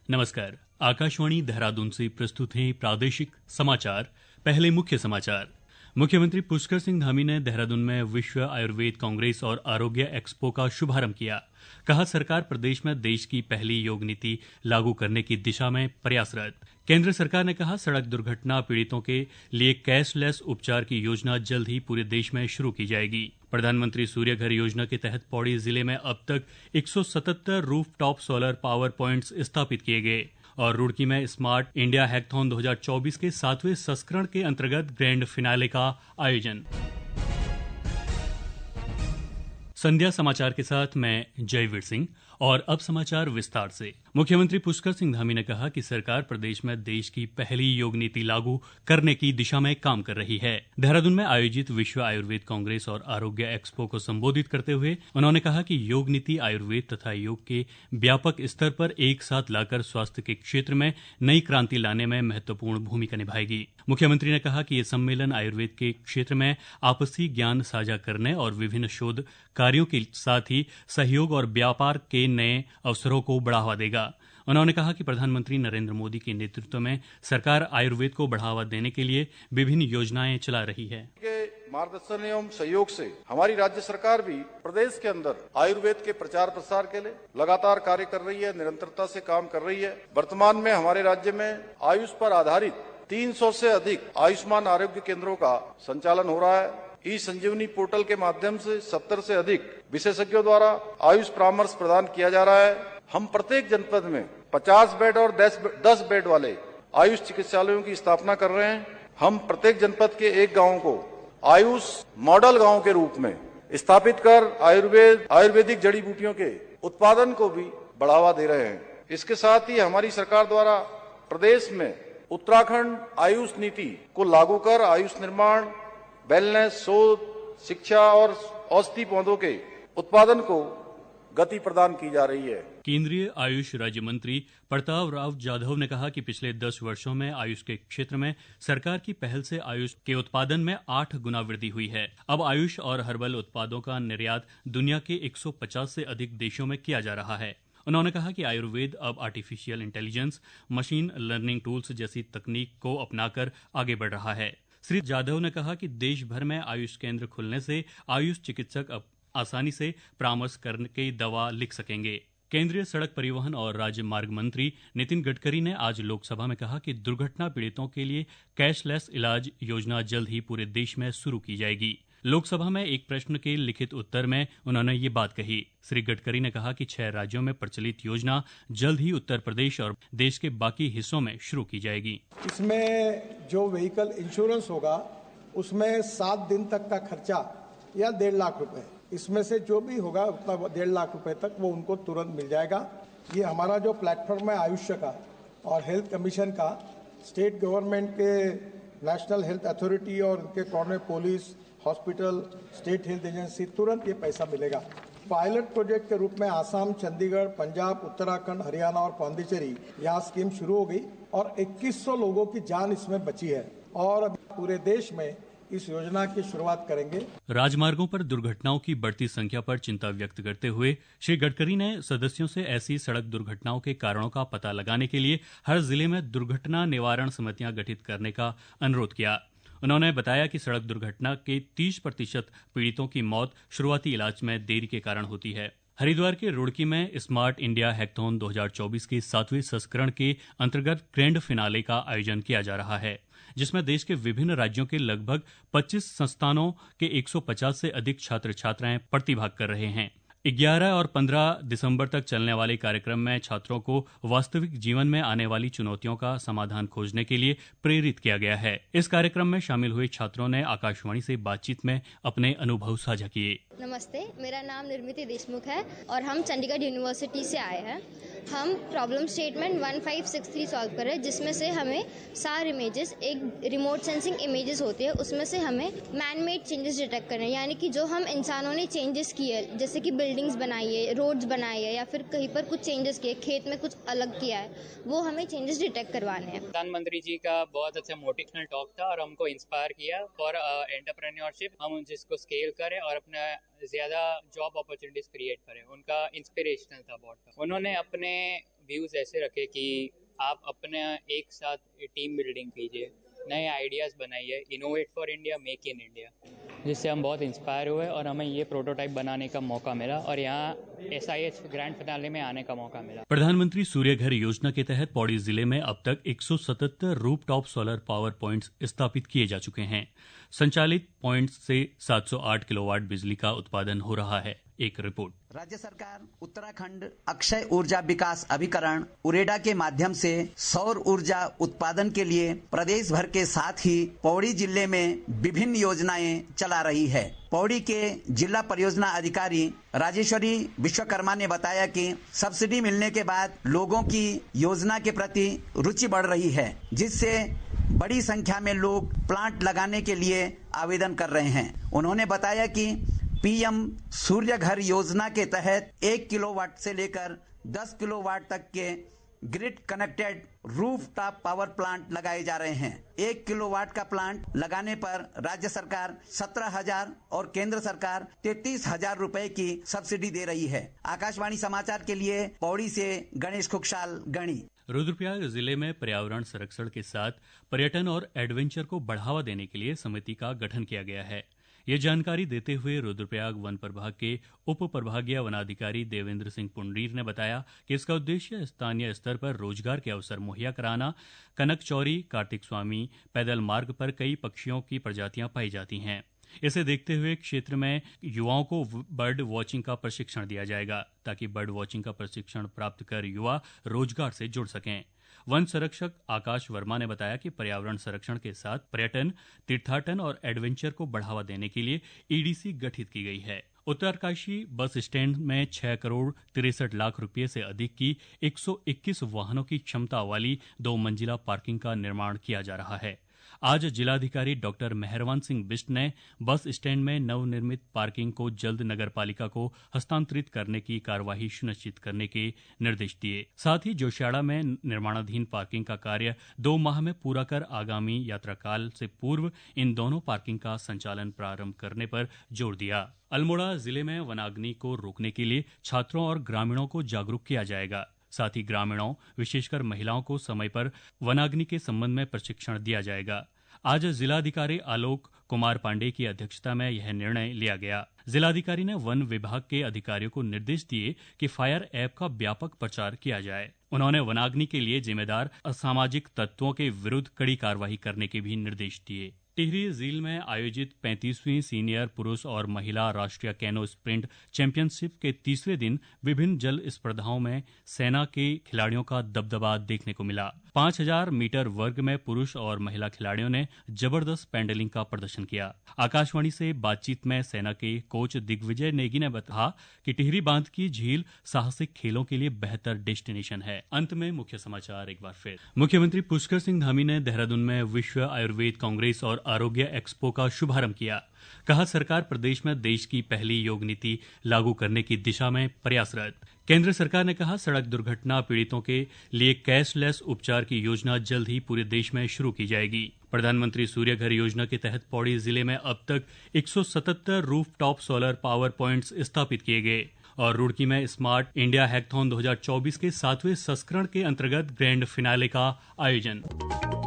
नमस्कार। आकाशवाणी देहरादून से प्रस्तुत हैं प्रादेशिक समाचार। पहले मुख्य समाचार। मुख्यमंत्री पुष्कर सिंह धामी ने देहरादून में विश्व आयुर्वेद कांग्रेस और आरोग्य एक्सपो का शुभारंभ किया। कहा, सरकार प्रदेश में देश की पहली योग नीति लागू करने की दिशा में प्रयासरत। केंद्र सरकार ने कहा, सड़क दुर्घटना पीड़ितों के लिए कैशलेस उपचार की योजना जल्द ही पूरे देश में शुरू की जाएगी। प्रधानमंत्री सूर्य घर योजना के तहत पौड़ी जिले में अब तक 177 रूफटॉप सोलर पावर प्वाइंट्स स्थापित किए गए और रुड़की में स्मार्ट इंडिया हैकाथॉन 2024 के 7वें संस्करण के अंतर्गत ग्रैंड फिनाले का आयोजन। संध्या समाचार के साथ मैं जयवीर सिंह और अब समाचार विस्तार से। मुख्यमंत्री पुष्कर सिंह धामी ने कहा कि सरकार प्रदेश में देश की पहली योग नीति लागू करने की दिशा में काम कर रही है। देहरादून में आयोजित विश्व आयुर्वेद कांग्रेस और आरोग्य एक्सपो को संबोधित करते हुए उन्होंने कहा कि योग नीति आयुर्वेद तथा योग के व्यापक स्तर पर एक साथ लाकर स्वास्थ्य के क्षेत्र में नई क्रांति लाने में महत्वपूर्ण भूमिका निभाएगी। मुख्यमंत्री ने कहा कि ये सम्मेलन आयुर्वेद के क्षेत्र में आपसी ज्ञान साझा करने और विभिन्न शोध कार्यों के साथ ही सहयोग और व्यापार के नए अवसरों को बढ़ावा देगा। उन्होंने कहा कि प्रधानमंत्री नरेंद्र मोदी के नेतृत्व में सरकार आयुर्वेद को बढ़ावा देने के लिए विभिन्न योजनाएं चला रही है। मार्गदर्शन एवं सहयोग से हमारी राज्य सरकार भी प्रदेश के अंदर आयुर्वेद के प्रचार प्रसार के लिए लगातार कार्य कर रही है, निरंतरता से काम कर रही है। वर्तमान में हमारे राज्य में आयुष पर आधारित 300 से अधिक आयुष्मान आरोग्य केंद्रों का संचालन हो रहा है। ई संजीवनी पोर्टल के माध्यम से 70 से अधिक विशेषज्ञों द्वारा आयुष परामर्श प्रदान किया जा रहा है। हम प्रत्येक जनपद में 50 बेड और 10 बेड वाले आयुष चिकित्सालयों की स्थापना कर रहे हैं। हम प्रत्येक जनपद के एक गांव को आयुष मॉडल गांव के रूप में स्थापित कर आयुर्वेदिक जड़ी बूटियों के उत्पादन को भी बढ़ावा दे रहे हैं। इसके साथ ही हमारी सरकार द्वारा प्रदेश में उत्तराखंड आयुष नीति को लागू कर आयुष निर्माण, वेलनेस, शोध, शिक्षा और औषधि पौधों के उत्पादन को गति प्रदान की जा रही है। केंद्रीय आयुष राज्य मंत्री प्रताप राव जाधव ने कहा कि पिछले 10 वर्षों में आयुष के क्षेत्र में सरकार की पहल से आयुष के उत्पादन में 8 गुना वृद्धि हुई है। अब आयुष और हर्बल उत्पादों का निर्यात दुनिया के 150 से अधिक देशों में किया जा रहा है। उन्होंने कहा कि आयुर्वेद अब artificial intelligence, machine learning tools जैसी तकनीक को अपनाकर आगे बढ़ रहा है। श्री जाधव ने कहा कि देश भर में आयुष केंद्र खुलने से आयुष चिकित्सक अब आसानी से परामर्श करके दवा लिख सकेंगे। केंद्रीय सड़क परिवहन और राजमार्ग मंत्री नितिन गडकरी ने आज लोकसभा में कहा कि दुर्घटना पीड़ितों के लिए कैशलेस इलाज योजना जल्द ही पूरे देश में शुरू की जाएगी। लोकसभा में एक प्रश्न के लिखित उत्तर में उन्होंने ये बात कही। श्री गडकरी ने कहा कि 6 राज्यों में प्रचलित योजना जल्द ही उत्तर प्रदेश और देश के बाकी हिस्सों में शुरू की जाएगी। इसमें जो व्हीकल इंश्योरेंस होगा उसमें 7 दिन तक का खर्चा या 1.5 लाख रुपए, इसमें से जो भी होगा उतना 1.5 लाख रुपए तक वो उनको तुरंत मिल जाएगा। ये हमारा जो प्लेटफॉर्म है आयुष्य का और हेल्थ कमीशन का, स्टेट गवर्नमेंट के नेशनल हेल्थ अथॉरिटी और उनके corner police, hospital, state health agency, तुरंत ये पैसा मिलेगा। पायलट प्रोजेक्ट के रूप में आसाम, चंडीगढ़, पंजाब, उत्तराखंड, हरियाणा और पांडिचेरी यहाँ स्कीम शुरू हो गई और 2100 लोगों की जान इसमें बची है और पूरे देश में इस योजना की शुरुआत करेंगे। राजमार्गों पर दुर्घटनाओं की बढ़ती संख्या पर चिंता व्यक्त करते हुए श्री गडकरी ने सदस्यों से ऐसी सड़क दुर्घटनाओं के कारणों का पता लगाने के लिए हर जिले में दुर्घटना निवारण समितियां गठित करने का अनुरोध किया। उन्होंने बताया कि सड़क दुर्घटना के 30% पीड़ितों की मौत शुरुआती इलाज में देरी के कारण होती है। हरिद्वार के रुड़की में स्मार्ट इंडिया हैकाथॉन 2024 के 7वें संस्करण के अंतर्गत ग्रैंड फिनाले का आयोजन किया जा रहा है, जिसमें देश के विभिन्न राज्यों के लगभग 25 संस्थानों के 150 से अधिक छात्र छात्राएं प्रतिभाग कर रहे हैं। 11 और 15 दिसंबर तक चलने वाले कार्यक्रम में छात्रों को वास्तविक जीवन में आने वाली चुनौतियों का समाधान खोजने के लिए प्रेरित किया गया है। इस कार्यक्रम में शामिल हुए छात्रों ने आकाशवाणी से बातचीत में अपने अनुभव साझा किए। नमस्ते, मेरा नाम निर्मिति देशमुख है और हम चंडीगढ़ यूनिवर्सिटी से आए हैं। हम प्रॉब्लम स्टेटमेंट 1563 सॉल्व कर रहे हैं, जिसमें से हमें 4 इमेजेस, एक रिमोट सेंसिंग इमेजेस होती है, उसमें से हमें मैन मेड चेंजेस डिटेक्ट करने हैं, यानी कि जो हम इंसानों ने चेंजेस किए, जैसे कि बिल्डिंग्स बनाई है, रोड्स बनाई है या फिर कहीं पर कुछ चेंजेस किए, खेत में कुछ अलग किया है, वो हमें चेंजेस डिटेक्ट करवाने हैं। प्रधानमंत्री जी का बहुत अच्छा मोटिवेशनल टॉक था और हमको इंस्पायर किया फॉर एंटरप्रेन्योरशिप। हम जिसको स्केल करें और अपना ज्यादा जॉब अपॉर्चुनिटीज क्रिएट करें, उनका इंस्पिरेशनल था बहुत। उन्होंने अपने व्यूज ऐसे रखे कि आप अपने एक साथ टीम बिल्डिंग कीजिए, नए आइडियाज़ बनाइए, innovate for India, make in India, जिससे हम बहुत इंस्पायर हुए और हमें ये प्रोटोटाइप बनाने का मौका मिला और यहाँ SIH ग्रैंड फिनाले में आने का मौका मिला। प्रधानमंत्री सूर्य घर योजना के तहत पौड़ी जिले में अब तक 177 रूफटॉप सोलर पावर पॉइंट्स स्थापित किए जा चुके हैं। संचालित पॉइंट्स से 708 किलोवाट बिजली का उत्पादन हो रहा है। एक रिपोर्ट। राज्य सरकार उत्तराखंड अक्षय ऊर्जा विकास अभिकरण उरेडा के माध्यम से सौर ऊर्जा उत्पादन के लिए प्रदेश भर के साथ ही पौड़ी जिले में विभिन्न योजनाएं चला रही है। पौड़ी के जिला परियोजना अधिकारी राजेश्वरी विश्वकर्मा ने बताया कि सब्सिडी मिलने के बाद लोगों की योजना के प्रति रुचि बढ़ रही है, जिससे बड़ी संख्या में लोग प्लांट लगाने के लिए आवेदन कर रहे हैं। उन्होंने बताया कि PM सूर्य घर योजना के तहत 1 किलोवाट से लेकर 10 किलोवाट तक के grid connected rooftop power plant लगाए जा रहे हैं। 1 किलोवाट का प्लांट लगाने पर राज्य सरकार 17,000 और केंद्र सरकार 33,000 रुपए की सब्सिडी दे रही है। आकाशवाणी समाचार के लिए पौड़ी से गणेश खुकसाल गणी। रुद्रप्रयाग जिले में पर्यावरण संरक्षण के साथ पर्यटन और एडवेंचर को बढ़ावा देने के लिए समिति का गठन किया गया है। ये जानकारी देते हुए रुद्रप्रयाग वन प्रभाग के उप प्रभागीय वनाधिकारी देवेंद्र सिंह पुंडरीर ने बताया कि इसका उद्देश्य स्थानीय स्तर पर रोजगार के अवसर मुहैया कराना। कनक चौरी कार्तिक स्वामी पैदल मार्ग पर कई पक्षियों की प्रजातियां पाई जाती हैं। इसे देखते हुए क्षेत्र में युवाओं को बर्ड वॉचिंग का प्रशिक्षण दिया जाएगा, ताकि बर्ड वॉचिंग का प्रशिक्षण प्राप्त कर युवा रोजगार से जुड़ सकें। वन संरक्षक आकाश वर्मा ने बताया कि पर्यावरण संरक्षण के साथ पर्यटन, तीर्थाटन और एडवेंचर को बढ़ावा देने के लिए EDC गठित की गई है। उत्तरकाशी बस स्टैंड में 6 करोड़ 63 लाख रुपए से अधिक की 121 वाहनों की क्षमता वाली 2 मंजिला पार्किंग का निर्माण किया जा रहा है। आज जिलाधिकारी डॉक्टर मेहरवान सिंह बिष्ट ने बस स्टैंड में नवनिर्मित पार्किंग को जल्द नगरपालिका को हस्तांतरित करने की कार्यवाही सुनिश्चित करने के निर्देश दिए। साथ ही जोशियाड़ा में निर्माणाधीन पार्किंग का कार्य 2 माह में पूरा कर आगामी यात्रा काल से पूर्व इन दोनों पार्किंग का संचालन प्रारंभ करने पर जोर दिया। अल्मोड़ा जिले में वनाग्नि को रोकने के लिए छात्रों और ग्रामीणों को जागरूक किया जाएगा। साथ ही ग्रामीणों विशेषकर महिलाओं को समय पर वनाग्नि के संबंध में प्रशिक्षण दिया जाएगा। आज जिलाधिकारी आलोक कुमार पांडे की अध्यक्षता में यह निर्णय लिया गया। जिलाधिकारी ने वन विभाग के अधिकारियों को निर्देश दिए कि फायर ऐप का व्यापक प्रचार किया जाए। उन्होंने वनाग्नि के लिए जिम्मेदार असामाजिक तत्वों के विरुद्ध कड़ी कार्रवाई करने के भी निर्देश दिए। टिहरी झील में आयोजित 35वीं सीनियर पुरुष और महिला राष्ट्रीय कैनो स्प्रिंट चैंपियनशिप के तीसरे दिन विभिन्न जल स्पर्धाओं में सेना के खिलाड़ियों का दबदबा देखने को मिला। 5000 मीटर वर्ग में पुरुष और महिला खिलाड़ियों ने जबरदस्त पैडलिंग का प्रदर्शन किया। आकाशवाणी से बातचीत में सेना के कोच दिग्विजय नेगी ने बताया कि टिहरी बांध की झील साहसिक खेलों के लिए बेहतर डेस्टिनेशन है। अंत में मुख्य समाचार एक बार फिर। मुख्यमंत्री पुष्कर सिंह धामी ने देहरादून में विश्व आयुर्वेद कांग्रेस और आरोग्य एक्सपो का शुभारंभ किया। कहा, सरकार प्रदेश में देश की पहली योग नीति लागू करने की दिशा में प्रयासरत। केंद्र सरकार ने कहा, सड़क दुर्घटना पीड़ितों के लिए कैशलेस उपचार की योजना जल्द ही पूरे देश में शुरू की जाएगी। प्रधानमंत्री सूर्य घर योजना के तहत पौड़ी जिले में अब तक 177 रूफटॉप सोलर पावर पॉइंट्स स्थापित किए गए। और रुड़की में स्मार्ट इंडिया हैकथॉन 2024 के 7वें संस्करण के अंतर्गत ग्रैंड फिनाले का आयोजन।